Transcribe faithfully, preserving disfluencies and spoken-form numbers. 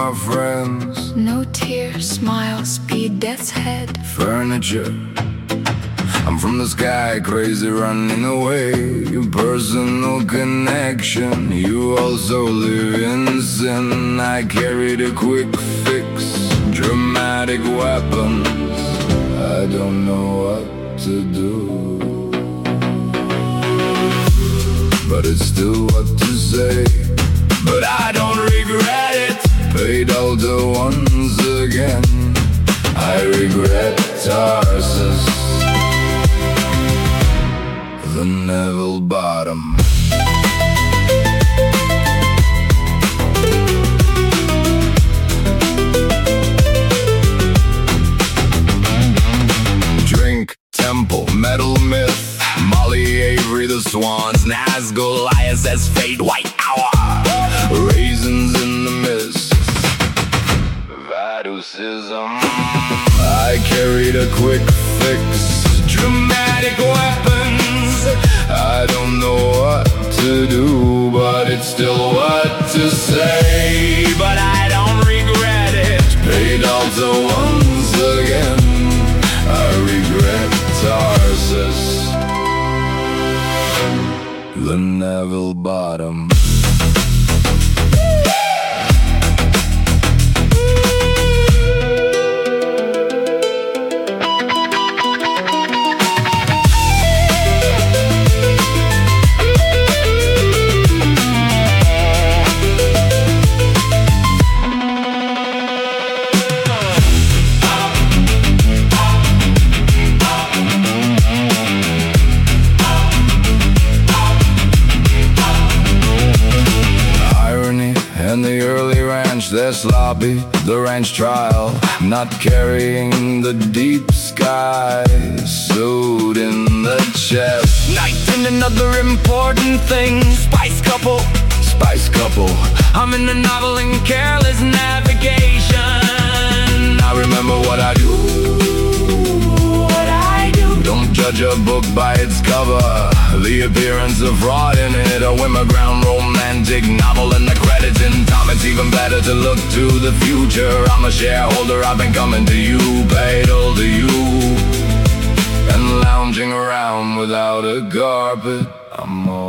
my friends. No tears, smile, speed, death's head. Furniture, I'm from the sky, crazy running away. Your personal connection, you also live in sin. I carried a quick fix, dramatic weapons. I don't know what to do, but it's still what to say. But I don't regret it. Paid all the ones again. I regret Tarsus, the Neville bottom. Drink, temple, metal myth, Molly Avery, the Swans, Nazgul, I S S, Fate, White Hour, raisins in the mist, Vaducism. I carried a quick fix, dramatic weapons. I don't know what to do, but it's still what to say. But I don't regret it. Paid all the ones again. I regret Tarsus, the Neville bottom. In the early ranch, they're sloppy, the ranch trial, not carrying the deep sky, sewed in the chest. Night and another important thing, spice couple, spice couple. I'm in the novel in careless navigation. I remember what I do, what I do. Don't judge a book by its cover, the appearance of fraud in it. A Wimmerground romantic novel and the credits in time. It's even better to look to the future. I'm a shareholder, I've been coming to you, paid all to you, and lounging around without a carpet. I'm all